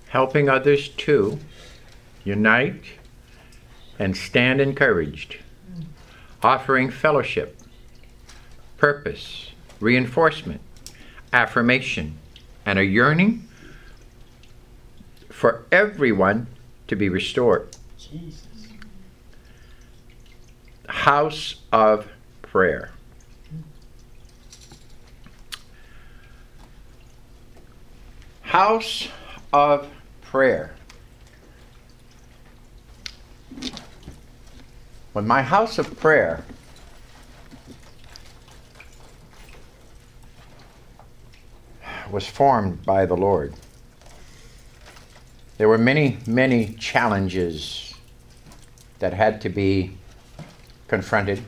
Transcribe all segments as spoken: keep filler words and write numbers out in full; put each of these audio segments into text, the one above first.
helping others to unite and stand encouraged, offering fellowship, purpose, reinforcement, affirmation, and a yearning for everyone to be restored. Jesus. House of prayer. House of prayer. When my house of prayer was formed by the Lord, there were many, many challenges that had to be confronted,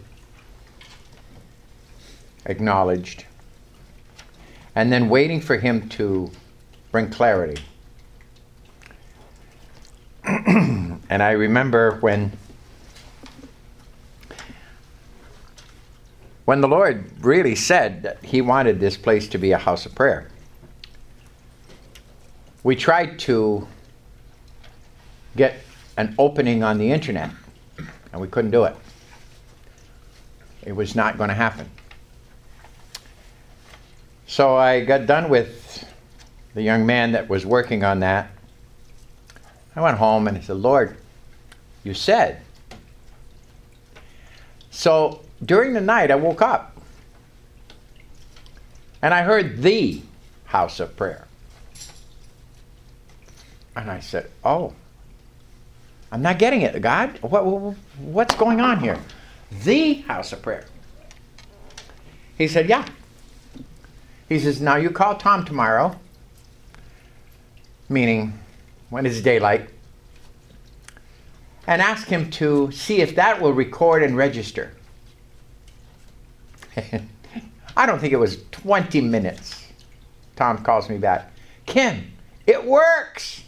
acknowledged, and then waiting for him to bring clarity. And I remember when when the Lord really said that he wanted this place to be a house of prayer. We tried to get an opening on the internet, and we couldn't do it. It was not going to happen. So I got done with the young man that was working on that. I went home and I said, Lord, you said. So during the night I woke up and I heard the house of prayer. And I said, oh, I'm not getting it, God. What, what, what's going on here? The house of prayer. He said, yeah. He says, now you call Tom tomorrow, meaning when it's daylight, and ask him to see if that will record and register. I don't think it was twenty minutes. Tom calls me back. Ken, it works.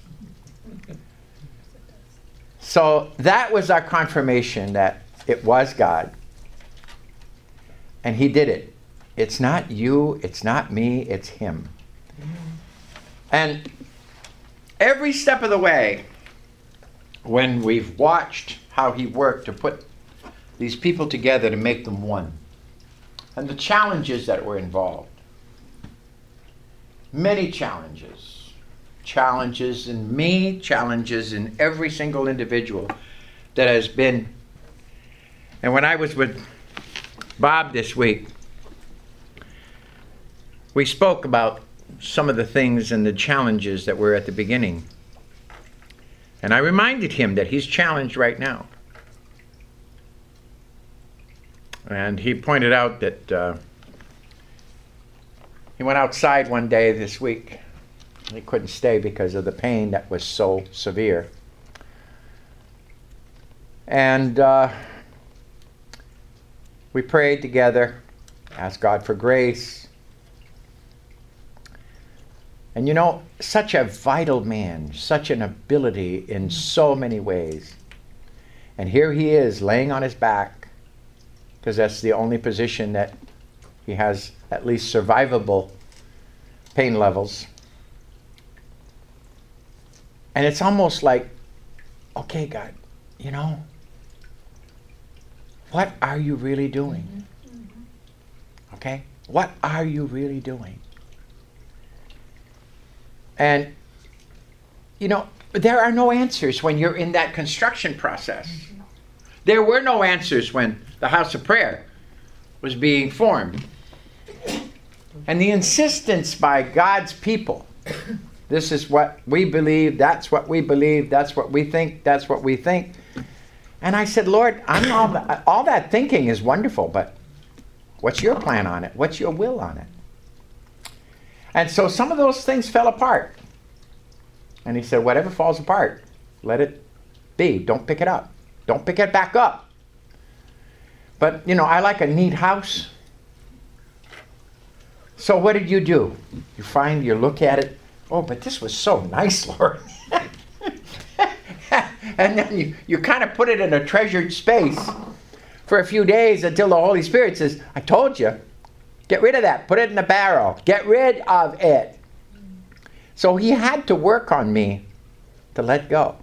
So that was our confirmation that it was God. And he did it. It's not you, it's not me, it's him. And every step of the way, when we've watched how he worked to put these people together to make them one, and the challenges that were involved, many challenges, challenges in me, challenges in every single individual that has been. And when I was with Bob this week, we spoke about some of the things and the challenges that were at the beginning. And I reminded him that he's challenged right now. And he pointed out that uh, he went outside one day this week. He couldn't stay because of the pain that was so severe. And uh, we prayed together, asked God for grace. And you know, such a vital man, such an ability in so many ways. And here he is laying on his back, because that's the only position that he has at least survivable pain levels. And it's almost like, okay, God, you know, what are you really doing? Okay? What are you really doing? And, you know, there are no answers when you're in that construction process. There were no answers when the house of prayer was being formed. And the insistence by God's people, this is what we believe, that's what we believe, that's what we think, that's what we think. And I said, Lord, I'm all, that, all that thinking is wonderful, but what's your plan on it? What's your will on it? And so some of those things fell apart. And he said, whatever falls apart, let it be. Don't pick it up. Don't pick it back up. But, you know, I like a neat house. So what did you do? You find, you look at it, oh, but this was so nice, Lord. And then you, you kind of put it in a treasured space for a few days until the Holy Spirit says, I told you. Get rid of that. Put it in the barrel. Get rid of it. So he had to work on me to let go.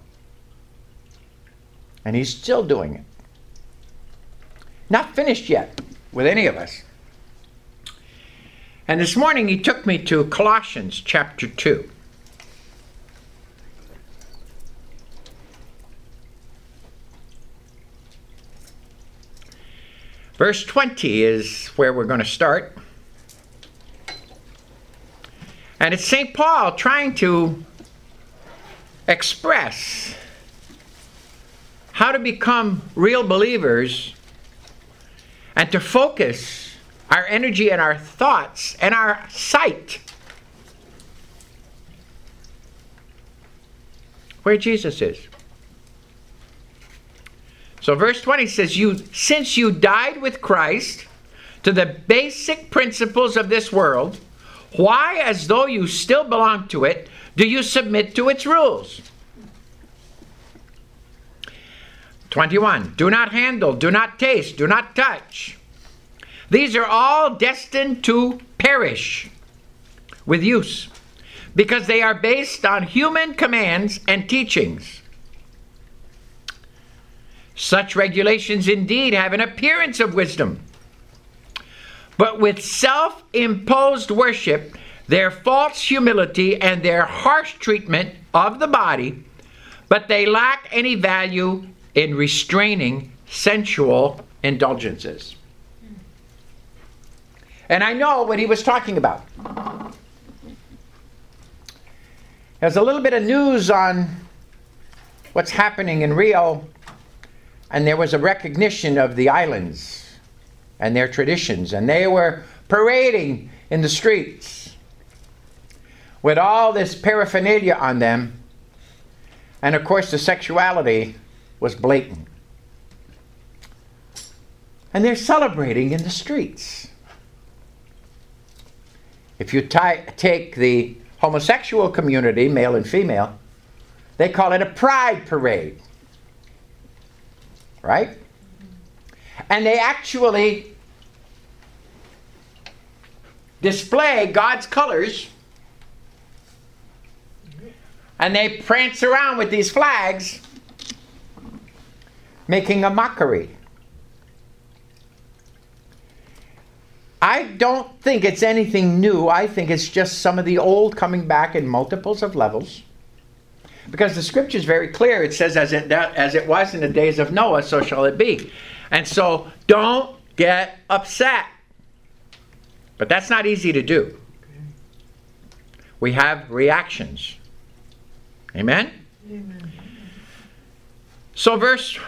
And he's still doing it. Not finished yet with any of us. And this morning he took me to Colossians chapter two. Verse twenty is where we're going to start. And it's Saint Paul trying to express how to become real believers and to focus our energy and our thoughts and our sight where Jesus is. So verse twenty says, "You, since you died with Christ to the basic principles of this world, why, as though you still belong to it, do you submit to its rules?" twenty-one, "Do not handle, do not taste, do not touch. These are all destined to perish with use, because they are based on human commands and teachings. Such regulations indeed have an appearance of wisdom, but with self-imposed worship, their false humility and their harsh treatment of the body, but they lack any value in restraining sensual indulgences." And I know what he was talking about. There's a little bit of news on what's happening in Rio, and there was a recognition of the islands and their traditions, and they were parading in the streets with all this paraphernalia on them, and of course the sexuality was blatant. And they're celebrating in the streets. If you t- take the homosexual community, male and female, they call it a pride parade. Right? And they actually display God's colors, and they prance around with these flags, making a mockery. I don't think it's anything new. I think it's just some of the old coming back in multiples of levels. Because the scripture is very clear. It says, as it, as it was in the days of Noah, so shall it be. And so don't get upset. But that's not easy to do. We have reactions. Amen? Amen. So verse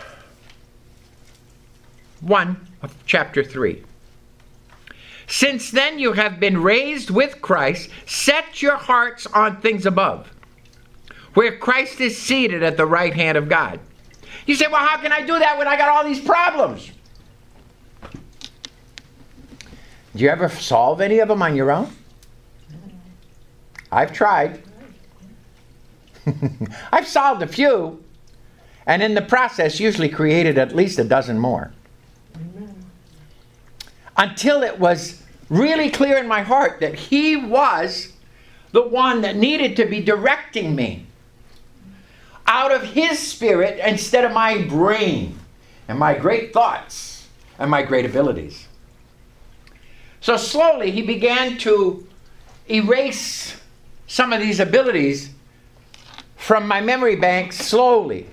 one of chapter three. "Since then you have been raised with Christ, set your hearts on things above, where Christ is seated at the right hand of God." You say, well, how can I do that when I got all these problems? Do you ever solve any of them on your own? I've tried. I've solved a few, and in the process usually created at least a dozen more. Until it was really clear in my heart that he was the one that needed to be directing me out of his spirit instead of my brain and my great thoughts and my great abilities. So slowly he began to erase some of these abilities from my memory bank slowly.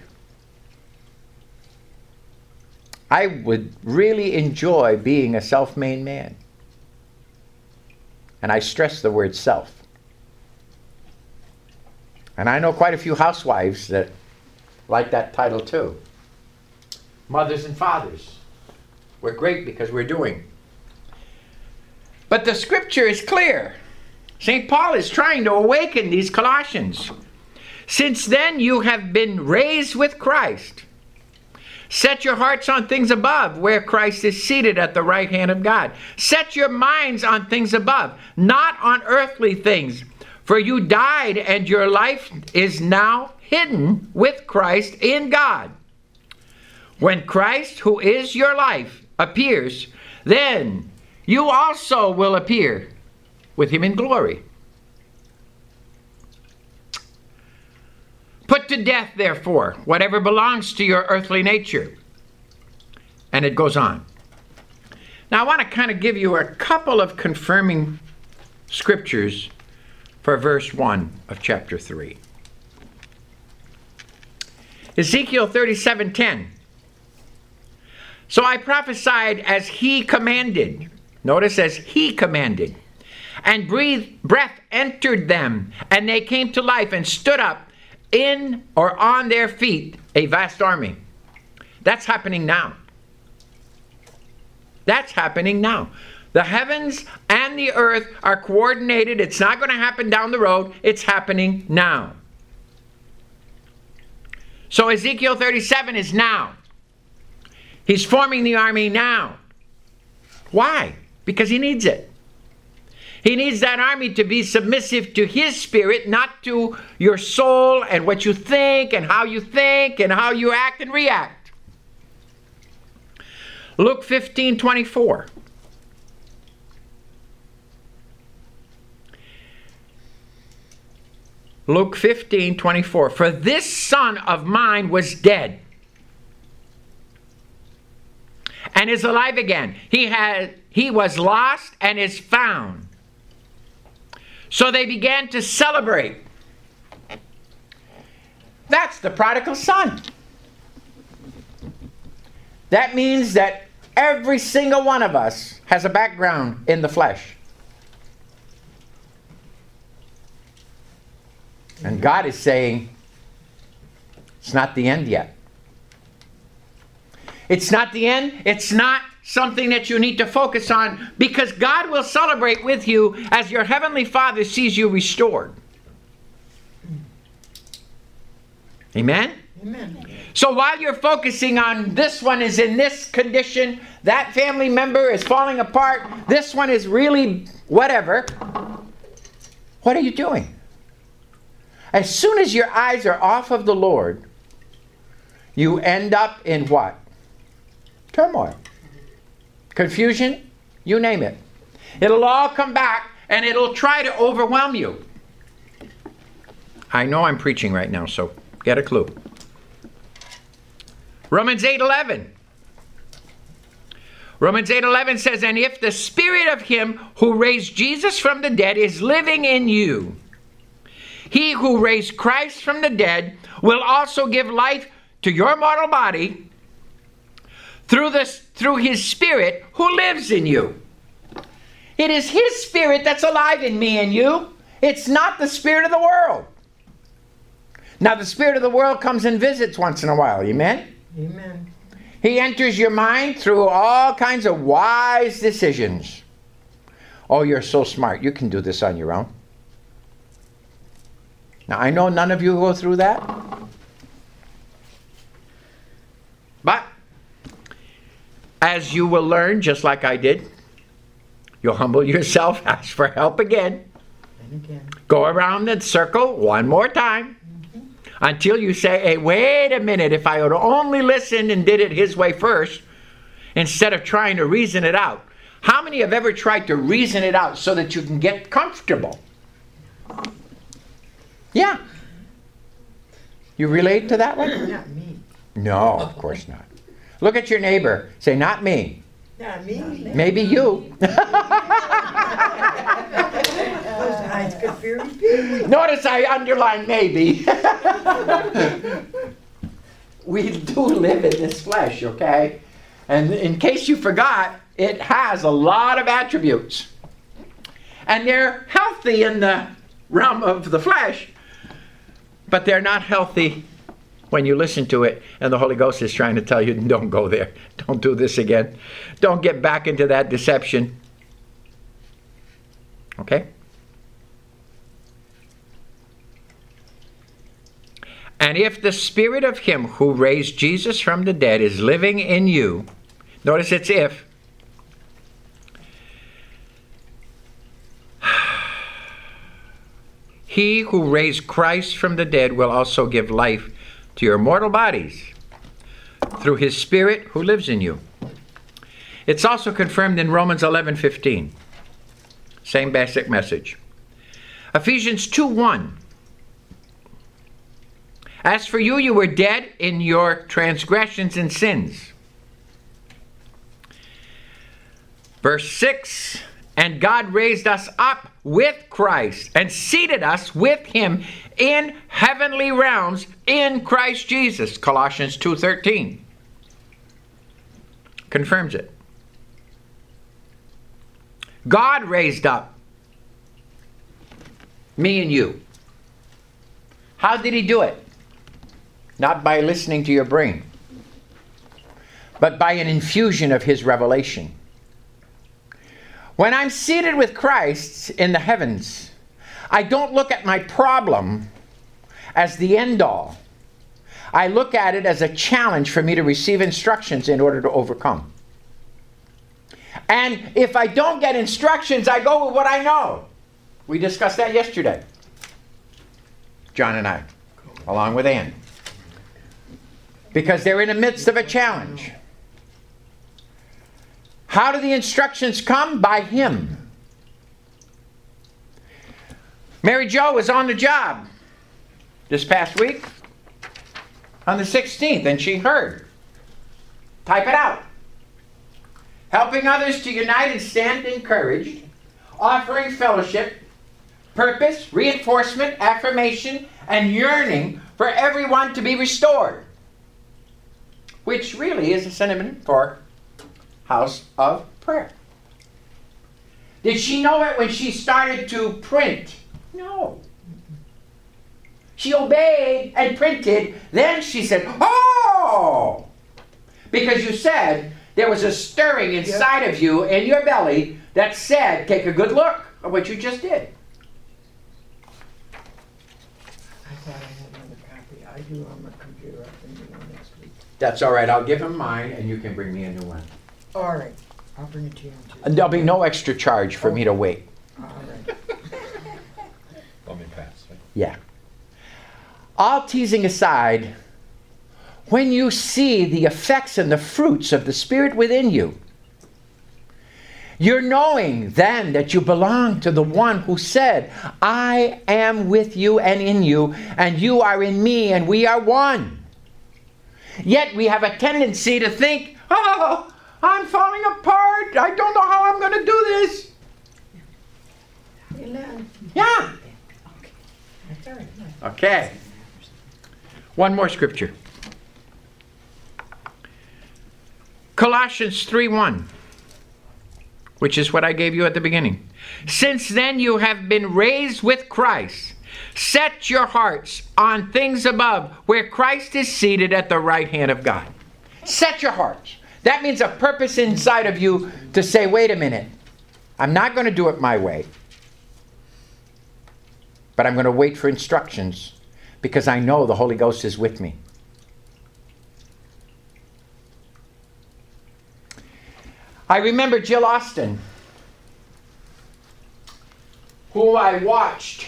I would really enjoy being a self-made man. And I stress the word self. And I know quite a few housewives that like that title too. Mothers and fathers. We're great because we're doing. But the scripture is clear. Saint Paul is trying to awaken these Colossians. "Since then you have been raised with Christ. Set your hearts on things above, where Christ is seated at the right hand of God. Set your minds on things above, not on earthly things. For you died, and your life is now hidden with Christ in God. When Christ, who is your life, appears, then you also will appear with him in glory. Put Put to death, therefore, whatever belongs to your earthly nature. And it goes on. Now, I want to kind of give you a couple of confirming scriptures for verse one of chapter three. Ezekiel thirty-seven ten. So I prophesied as he commanded. Notice, as he commanded. And breathed, breath entered them, and they came to life and stood up in or on their feet, a vast army. That's happening now. That's happening now. The heavens and the earth are coordinated. It's not going to happen down the road. It's happening now. So Ezekiel thirty-seven is now. He's forming the army now. Why? Because he needs it. He needs that army to be submissive to his spirit, not to your soul and what you think and how you think and how you act and react. Luke fifteen twenty-four. Luke fifteen twenty-four. For this son of mine was dead and is alive again. He had he was lost and is found. So they began to celebrate. That's the prodigal son. That means that every single one of us has a background in the flesh. And God is saying, it's not the end yet. It's not the end. It's not something that you need to focus on, because God will celebrate with you as your heavenly Father sees you restored. Amen? Amen. So while you're focusing on this one is in this condition, that family member is falling apart, this one is really whatever, what are you doing? As soon as your eyes are off of the Lord, you end up in what? Turmoil. Confusion, you name it. It'll all come back and it'll try to overwhelm you. I know I'm preaching right now, so get a clue. Romans eight eleven. Romans eight eleven says, and if the spirit of him who raised Jesus from the dead is living in you, he who raised Christ from the dead will also give life to your mortal body through this, through his spirit who lives in you. It is his spirit that's alive in me and you. It's not the spirit of the world. Now the spirit of the world comes and visits once in a while. Amen? Amen. He enters your mind through all kinds of wise decisions. Oh, you're so smart. You can do this on your own. Now, I know none of you go through that. But as you will learn, just like I did, you'll humble yourself, ask for help again. And again. Go around the circle one more time. Until you say, hey, wait a minute, if I would only listen and did it his way first, instead of trying to reason it out. How many have ever tried to reason it out so that you can get comfortable? Yeah. You relate to that one? Not me. No, of course not. Look at your neighbor. Say, not me. Not me. Maybe you. Those eyes could fear me. Notice I underlined maybe. We do live in this flesh, okay? And in case you forgot, it has a lot of attributes. And they're healthy in the realm of the flesh, but they're not healthy when you listen to it and the Holy Ghost is trying to tell you, don't go there. Don't do this again. Don't get back into that deception. Okay? And if the spirit of him who raised Jesus from the dead is living in you, notice it's if. He who raised Christ from the dead will also give life to your mortal bodies through his spirit who lives in you. It's also confirmed in Romans eleven fifteen. Same basic message. Ephesians two one. As for you, you were dead in your transgressions and sins. Verse six, and God raised us up with Christ and seated us with him in heavenly realms in Christ Jesus. Colossians two thirteen confirms it. God raised up me and you. How did he do it? Not by listening to your brain, but by an infusion of his revelation. When I'm seated with Christ in the heavens, I don't look at my problem as the end all. I look at it as a challenge for me to receive instructions in order to overcome. And if I don't get instructions, I go with what I know. We discussed that yesterday, John and I, along with Ann. Because they're in the midst of a challenge. How do the instructions come? By him. Mary Jo was on the job this past week on the sixteenth, and she heard. Type it out. Helping others to unite and stand encouraged, offering fellowship, purpose, reinforcement, affirmation, and yearning for everyone to be restored. Which really is a synonym for house of prayer. Did she know it when she started to print? No. She obeyed and printed. Then she said, oh! Because you said there was a stirring inside of you, in your belly, that said, take a good look at what you just did. I thought I had another copy. I do on my computer. I can do one next week. That's all right. I'll give him mine, and you can bring me a new one. All right. I'll bring it to you. And there'll be no extra charge for me to wait. All right. Let me pass. Right? Yeah. All teasing aside, when you see the effects and the fruits of the Spirit within you, you're knowing then that you belong to the one who said, I am with you and in you, and you are in me, and we are one. Yet we have a tendency to think, oh, I'm falling apart. I don't know how I'm going to do this. Amen. Yeah. Okay. That's all right. Okay. One more scripture. Colossians three one, which is what I gave you at the beginning. Since then you have been raised with Christ. Set your hearts on things above, where Christ is seated at the right hand of God. Set your hearts. That means a purpose inside of you to say, wait a minute, I'm not going to do it my way, but I'm going to wait for instructions because I know the Holy Ghost is with me. I remember Jill Austin, who I watched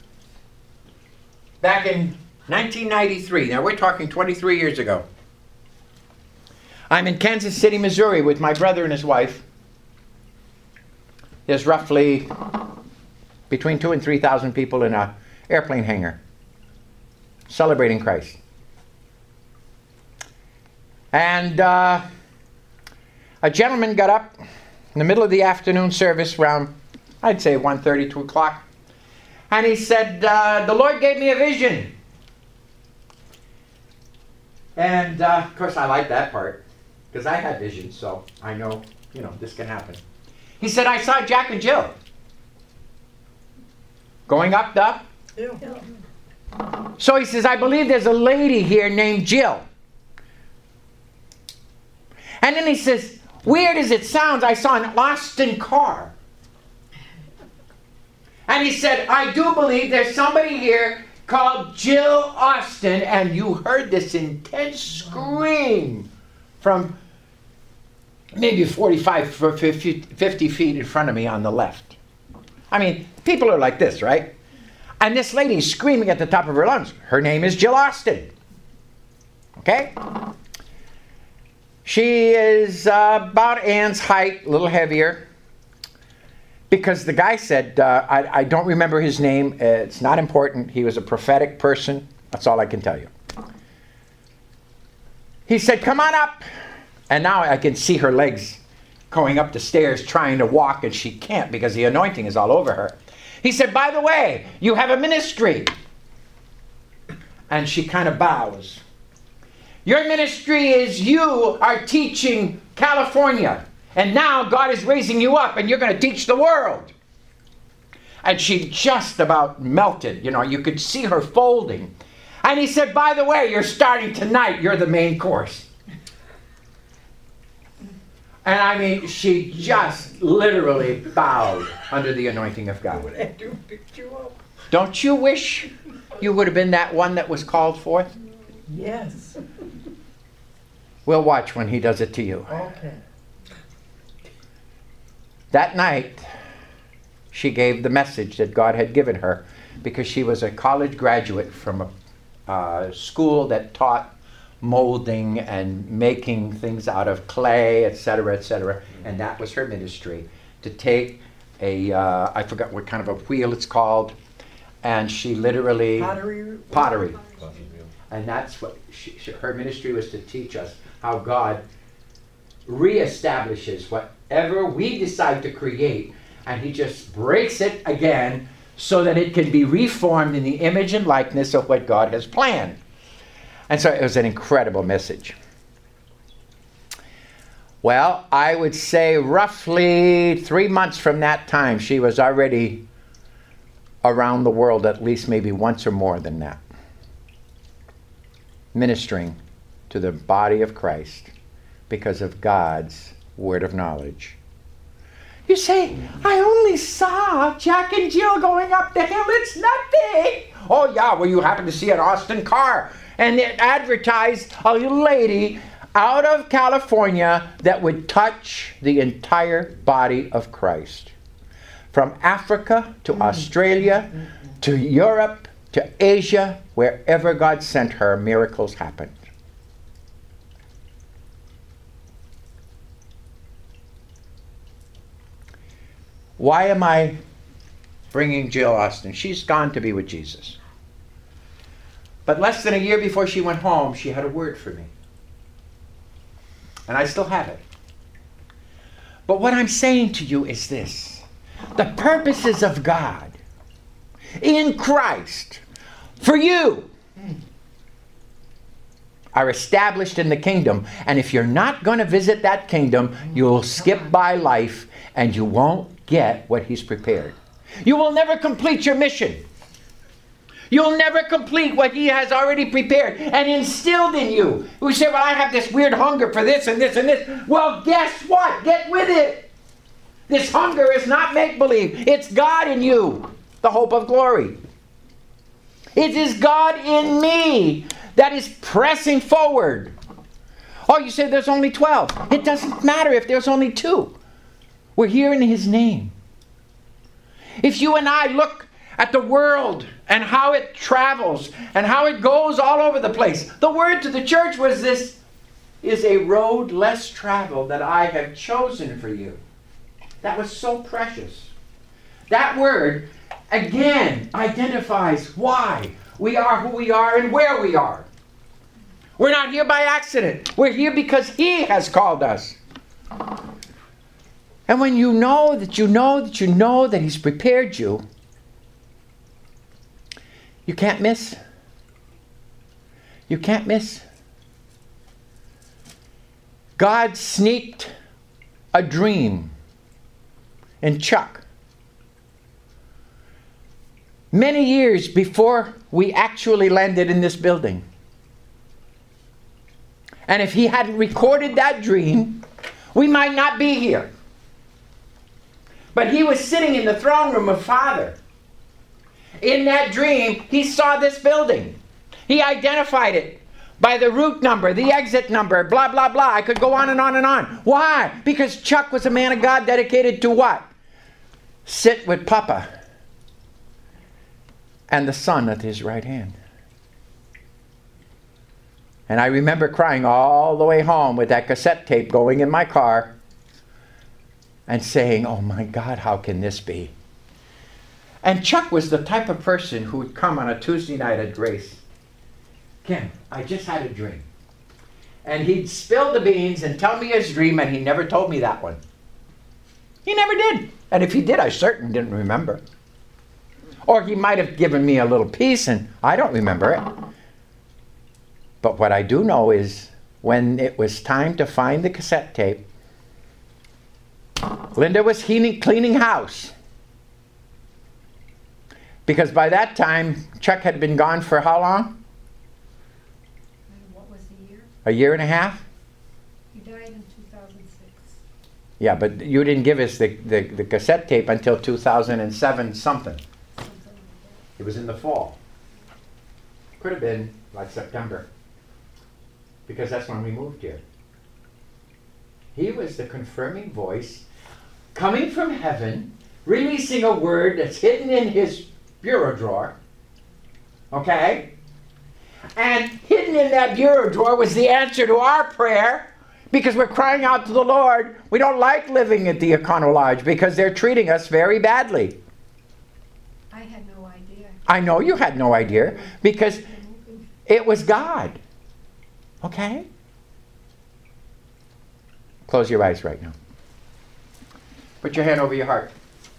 back in nineteen ninety-three. Now we're talking twenty-three years ago. I'm in Kansas City, Missouri with my brother and his wife. There's roughly between two and three thousand people in an airplane hangar celebrating Christ. And uh, a gentleman got up in the middle of the afternoon service around, I'd say one thirty, two o'clock. And he said, uh, the Lord gave me a vision. And uh, of course I like that part, because I had visions, so I know, you know, this can happen. He said, I saw Jack and Jill going up the. Yeah. So he says, I believe there's a lady here named Jill. And then he says, weird as it sounds, I saw an Austin car. And he said, I do believe there's somebody here called Jill Austin. And you heard this intense scream from maybe forty-five, fifty feet in front of me on the left. I mean, people are like this, right? And this lady's screaming at the top of her lungs. Her name is Jill Austin. Okay? She is uh, about Ann's height, a little heavier. Because the guy said, uh, I, I don't remember his name. It's not important. He was a prophetic person. That's all I can tell you. he said, come on up. And now I can see her legs going up the stairs trying to walk, and she can't because the anointing is all over her. He said, by the way, you have a ministry. And she kind of bows. Your ministry is you are teaching California. And now God is raising you up and you're going to teach the world. And she just about melted. You know, you could see her folding. And he said, by the way, you're starting tonight. You're the main course. And I mean, she just literally bowed under the anointing of God. What I do picked you up. Don't you wish you would have been that one that was called forth? Yes. We'll watch when he does it to you. Okay. That night, she gave the message that God had given her because she was a college graduate from a uh, school that taught molding and making things out of clay, et cetera, et cetera. And that was her ministry, to take a, uh, I forgot what kind of a wheel it's called, and she literally... Pottery. Pottery. And that's what she, she, her ministry was, to teach us how God reestablishes whatever we decide to create, and he just breaks it again so that it can be reformed in the image and likeness of what God has planned. And so it was an incredible message. Well, I would say roughly three months from that time, she was already around the world at least maybe once or more than that, ministering to the body of Christ because of God's word of knowledge. You say, I only saw Jack and Jill going up the hill. It's nothing. Oh, yeah, well, you happen to see an Austin car. And it advertised a lady out of California that would touch the entire body of Christ. From Africa to Australia to Europe to Asia, wherever God sent her, miracles happened. Why am I bringing Jill Austin? She's gone to be with Jesus. But less than a year before she went home, she had a word for me. And I still have it. But what I'm saying to you is this. The purposes of God in Christ for you are established in the kingdom. And if you're not going to visit that kingdom, you'll skip by life and you won't get what he's prepared. You will never complete your mission. You'll never complete what he has already prepared and instilled in you. We say, well, I have this weird hunger for this and this and this. Well, guess what? Get with it. This hunger is not make-believe. It's God in you, the hope of glory. It is God in me that is pressing forward. Oh, you say there's only twelve. It doesn't matter if there's only two. We're here in his name. If you and I look at the world and how it travels and how it goes all over the place, the word to the church was, this is a road less traveled that I have chosen for you. That was so precious. That word, again, identifies why we are who we are and where we are. We're not here by accident. We're here because he has called us. And when you know that you know that you know that he's prepared you, you can't miss. You can't miss. God sneaked a dream in Chuck many years before we actually landed in this building. And if he hadn't recorded that dream, we might not be here. But he was sitting in the throne room of Father. In that dream, he saw this building. He identified it by the route number, the exit number, blah, blah, blah. I could go on and on and on. Why? Because Chuck was a man of God dedicated to what? Sit with Papa and the Son at his right hand. And I remember crying all the way home with that cassette tape going in my car and saying, oh my God, how can this be? And Chuck was the type of person who would come on a Tuesday night at Grace. Ken, I just had a dream. And he'd spill the beans and tell me his dream, and he never told me that one. He never did. And if he did, I certainly didn't remember. Or he might have given me a little piece, and I don't remember it. But what I do know is when it was time to find the cassette tape, Linda was cleaning, cleaning house. Because by that time, Chuck had been gone for how long? What was the year? A year and a half? He died in two thousand six. Yeah, but you didn't give us the, the, the cassette tape until two thousand seven something. Something like It was in the fall. Could have been like September. Because that's when we moved here. He was the confirming voice coming from heaven, releasing a word that's hidden in his bureau drawer. Okay? And hidden in that bureau drawer was the answer to our prayer, because we're crying out to the Lord. We don't like living at the Econo Lodge because they're treating us very badly. that. I had no idea. I know you had no idea, because it was God. Okay? Close your eyes right now. Put your hand over your heart.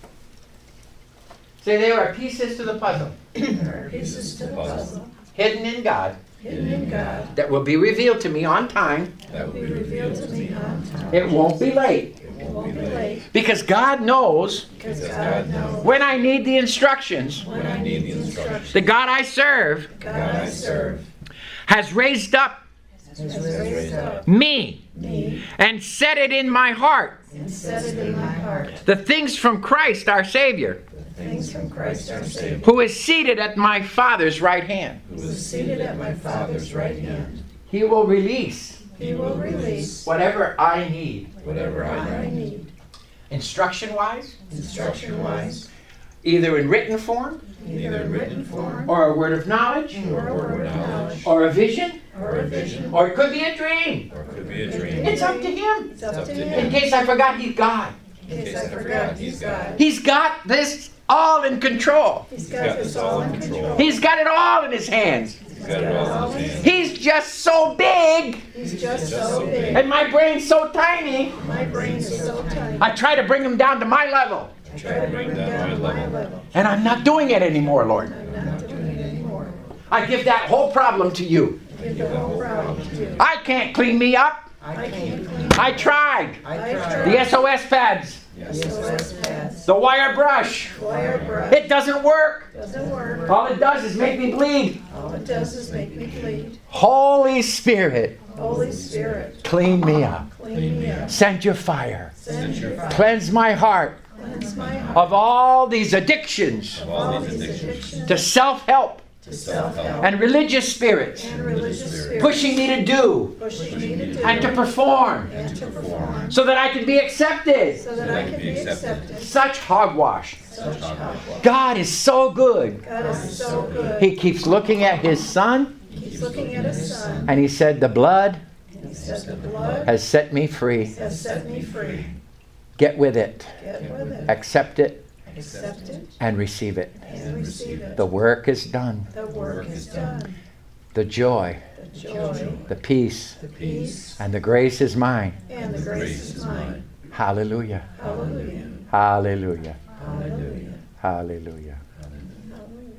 Say, there are pieces to the puzzle, There are pieces to the puzzle, hidden in God, hidden in God, that will be revealed to me on time. that will be revealed to me on time. It won't be late, It won't be late, because God knows because God knows when I need the instructions. when I need the instruction. The God I serve God I serve has raised up has raised up me me and set it in my heart. and set it in my heart. The things from Christ our Savior, Things from Christ our Savior, who is seated at my Father's right hand. who is seated at my Father's right hand. He will release He will release whatever I need. Whatever I what I need. need, Instruction-wise, instruction-wise, either in written form, either in written form or a word of knowledge, or a word of knowledge, or a vision, or a vision, or it could be a dream. Or it could be a dream. It's up to Him. it's up to In Him. case I forgot, He's God. In case I forgot, He's God. He's got this all in control. He's got this all in control. He's got it all in His hands. He's got it all in his hands. He's just so big, He's just so big. and my brain's so tiny. My brain is so tiny. I try to bring Him down to my level, I try to bring him down to my level. and I'm not doing it anymore, Lord. I'm not doing it anymore. I give that whole problem to You. Give the whole problem to You. I can't clean me up. I can't clean. I tried. I The tried. S O S pads, Yes. S O S pads. the wire brush. Wire brush. It doesn't work. Doesn't work. All it does is make me bleed. All it does is make me bleed. Holy Spirit, Holy Spirit, clean me up. clean me up. Send Your fire. Send Your fire. Cleanse my heart Cleanse my heart. of all these addictions Of All all these these addictions. addictions to self-help to self-help and religious spirits, and religious spirits. pushing me to do Pushing me to do and to perform and to perform so that I can be accepted. so that I can be accepted. Such hogwash. Such hogwash. God is so good. God is so good. He keeps looking at His Son, He's looking at His Son. and He said, the blood He said, the blood has set me free. has set me free. Get with it. Get with it. Accept it Accept it and receive it. and receive it. The work is done. The work is done. The joy, The joy, the peace, the peace, and the grace is mine. and the grace is mine. Hallelujah. Hallelujah. Hallelujah. Hallelujah. Hallelujah.